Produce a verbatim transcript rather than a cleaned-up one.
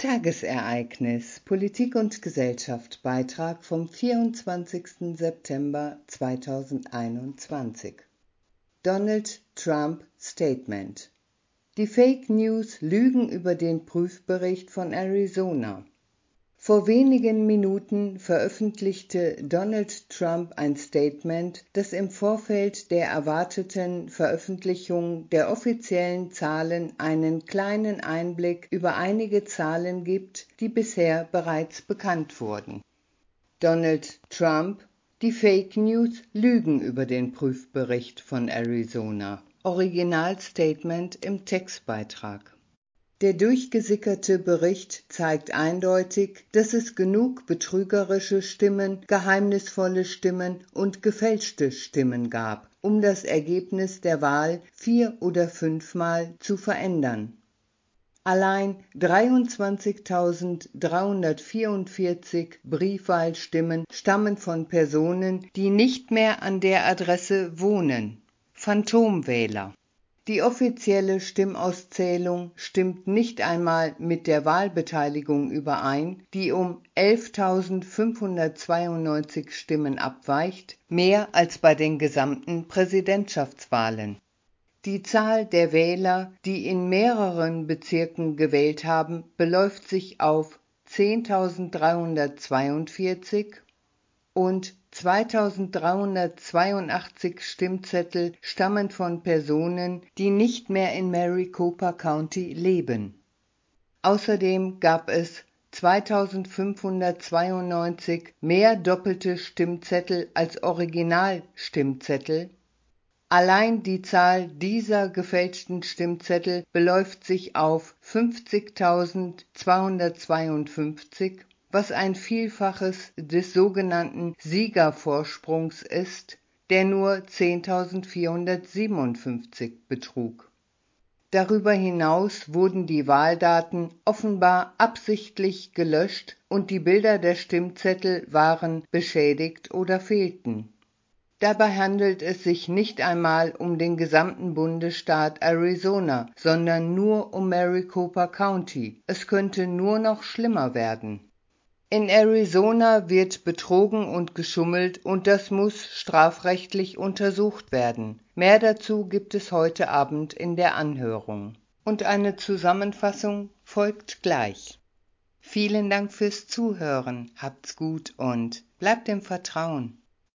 Tagesereignis Politik und Gesellschaft Beitrag vom vierundzwanzigsten September zweitausendeinundzwanzig. Donald Trump Statement. Die Fake News lügen über den Prüfbericht von Arizona. Vor wenigen Minuten veröffentlichte Donald Trump ein Statement, das im Vorfeld der erwarteten Veröffentlichung der offiziellen Zahlen einen kleinen Einblick über einige Zahlen gibt, die bisher bereits bekannt wurden. Donald Trump: Die Fake News lügen über den Prüfbericht von Arizona. Originalstatement im Textbeitrag. Der durchgesickerte Bericht zeigt eindeutig, dass es genug betrügerische Stimmen, geheimnisvolle Stimmen und gefälschte Stimmen gab, um das Ergebnis der Wahl vier- oder fünfmal zu verändern. Allein dreiundzwanzigtausenddreihundertvierundvierzig Briefwahlstimmen stammen von Personen, die nicht mehr an der Adresse wohnen. Phantomwähler. Die offizielle Stimmauszählung stimmt nicht einmal mit der Wahlbeteiligung überein, die um elftausendfünfhundertzweiundneunzig Stimmen abweicht, mehr als bei den gesamten Präsidentschaftswahlen. Die Zahl der Wähler, die in mehreren Bezirken gewählt haben, beläuft sich auf zehntausenddreihundertzweiundvierzig und zweitausenddreihundertzweiundachtzig Stimmzettel stammen von Personen, die nicht mehr in Maricopa County leben. Außerdem gab es zweitausendfünfhundertzweiundneunzig mehr doppelte Stimmzettel als Originalstimmzettel. Allein die Zahl dieser gefälschten Stimmzettel beläuft sich auf fünfzigtausendzweihundertzweiundfünfzig, was ein Vielfaches des sogenannten Siegervorsprungs ist, der nur zehntausendvierhundertsiebenundfünfzig betrug. Darüber hinaus wurden die Wahldaten offenbar absichtlich gelöscht und die Bilder der Stimmzettel waren beschädigt oder fehlten. Dabei handelt es sich nicht einmal um den gesamten Bundesstaat Arizona, sondern nur um Maricopa County. Es könnte nur noch schlimmer werden. In Arizona wird betrogen und geschummelt und das muss strafrechtlich untersucht werden. Mehr dazu gibt es heute Abend in der Anhörung. Und eine Zusammenfassung folgt gleich. Vielen Dank fürs Zuhören, habt's gut und bleibt im Vertrauen.